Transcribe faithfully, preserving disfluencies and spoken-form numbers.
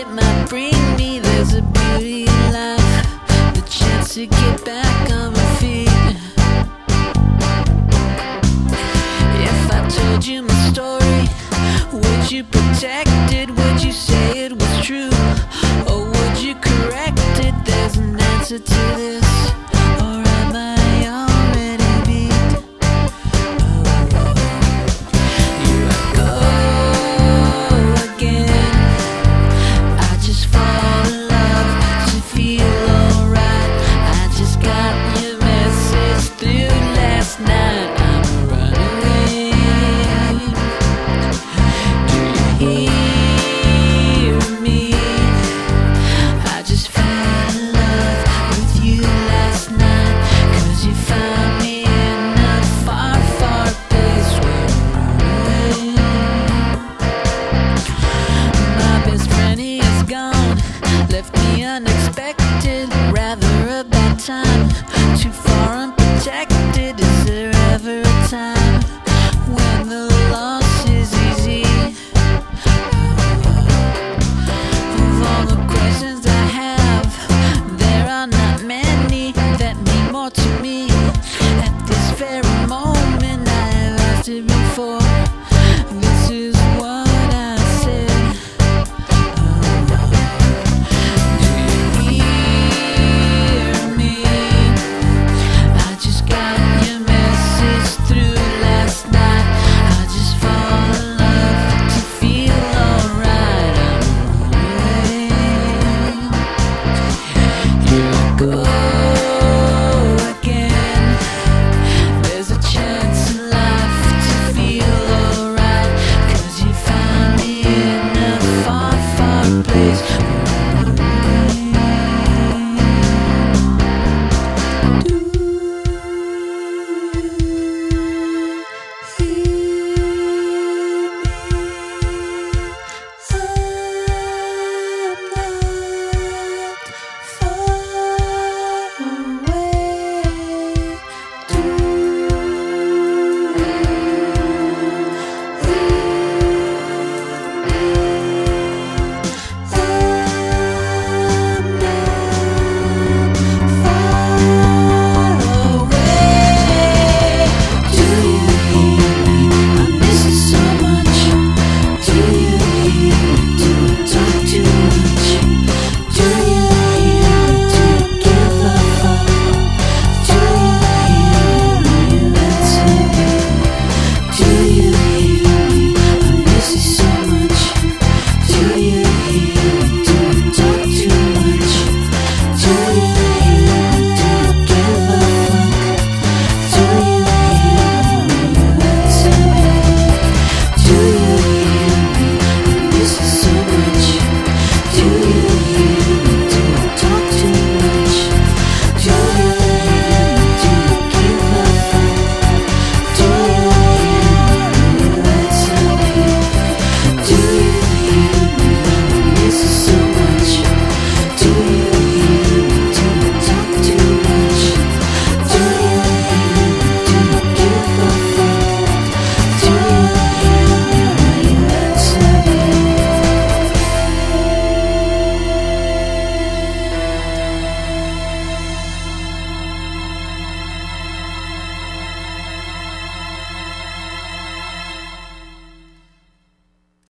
it might bring me. There's a beauty in life, the chance to get back on my feet. If I told you my story, would you protect it? Would you say it was true? Or would you correct it? There's an answer to this, or am I already beat? Oh, here I go again. I just fall in love to feel alright. I just got your message through last night. I'm a runaway. Do you hear me? I just fell in love with you last night, 'cause you found me in a far, far place where I'm running. My best friend, he is gone, left me unexpected.